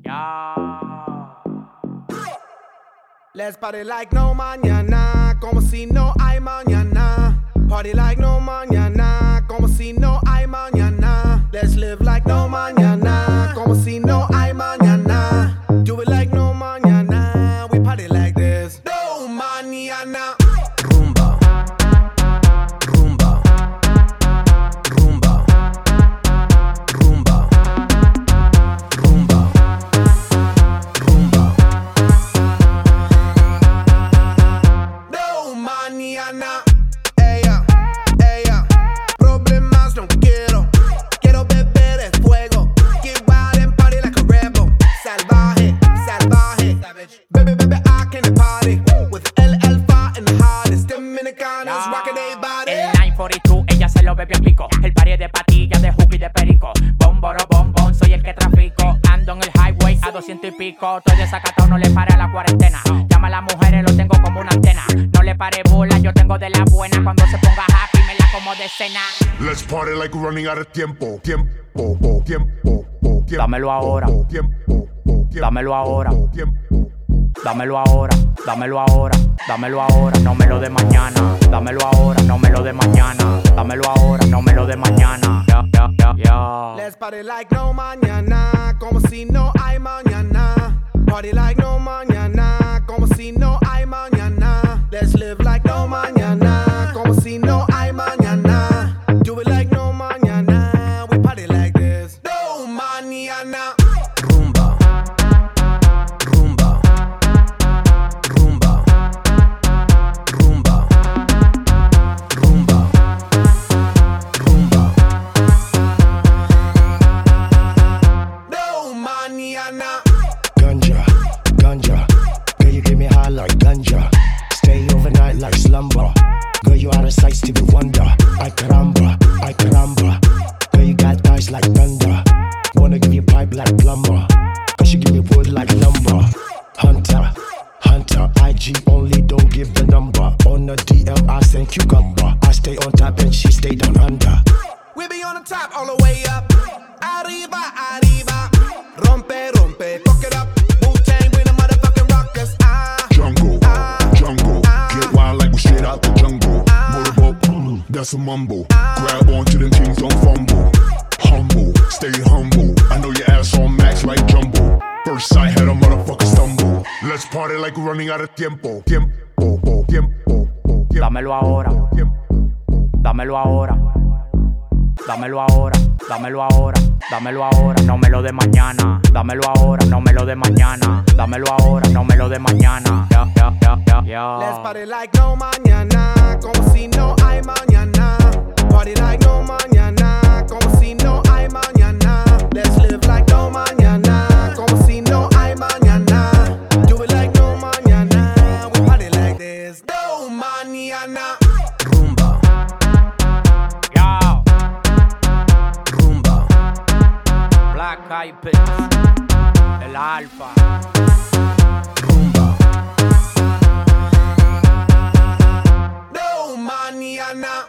Let's party like no mañana, como si no hay mañana. Party like no mañana, como si no hay mañana. Let's live like no mañana, como si no hay mañana. Do it like no mañana, we party like this. No mañana. Rumba, rumba, rumba, rumba, rumba, rumba. No mañana. Ella, ella, problemas no quiero. Quiero beber de fuego. Get wild and party like a rebel. Salvaje, salvaje. Baby, baby, I can party with El Alfa and the hottest Dominicanas rocking their body. El 942, ella se lo bebió en pico. El party de patillas, de hook y de perico. Bomboro, bombón, soy el que trafico. Ando en el highway a 200 y pico. Estoy desacatado, no le pare a la cuarentena. Llama a las mujeres, lo tengo como una antena. No le pare bola, yo tengo de la buena. Cuando se ponga happy, me la como de cena. Let's party like we're running out of tiempo. Tiempo, tiempo, tiempo. Dámelo ahora. Tiempo, Dámelo ahora. tiempo. Dámelo ahora, dámelo ahora, dámelo ahora, no me lo de mañana. Dámelo ahora, no me lo de mañana. Dámelo ahora, no me lo de mañana. Let's party like no mañana, como si no hay mañana. Party like no mañana, como si no hay mañana. Let's live like no mañana, como si no hay mañana. Do it like no mañana, we party like this. No mañana. Rumba, rumba, rumba, rumba, rumba, rumba. No mañana. Ganja, ganja. Girl, you give me high like ganja. Stay overnight like slumber. Girl, you out of sight, Stevie Wonder. Ay caramba, ay caramba. Girl, you got thighs like thunder. Wanna give you pipe like plumber. Cause you give me wood like lumber. Hunter, hunter. IG only, don't give the number. On the DM, I send cucumber. I stay on top and she stay down under. We be on the top all the way up. Arriba, arriba. Rompe, rompe, fuck it up. Wu-Tang, we the motherfucking rockers. Jungle, jungle. Get wild like we straight out the jungle. Motorboat, that's a mumble. Grab onto them things, don't fumble. Humble, stay humble. I know your ass on max like jumbo. First sight had a motherfucker stumble. Let's party like we're running out of tiempo. Tiempo, tiempo, tiempo. Dámelo ahora, dámelo ahora. Dámelo ahora, dámelo ahora, dámelo ahora, no me lo de mañana. Dámelo ahora, no me lo de mañana. Dámelo ahora, no me lo de mañana. Let's party like no mañana, como si no hay mañana. Party like no mañana, como si no hay mañana. Let's live like no mañana, como si no hay mañana. Do it like no mañana, we party like this. No mañana. Rumba, Yo, rumba, Black Eyed Peas, el Alfa. rumba. No mañana.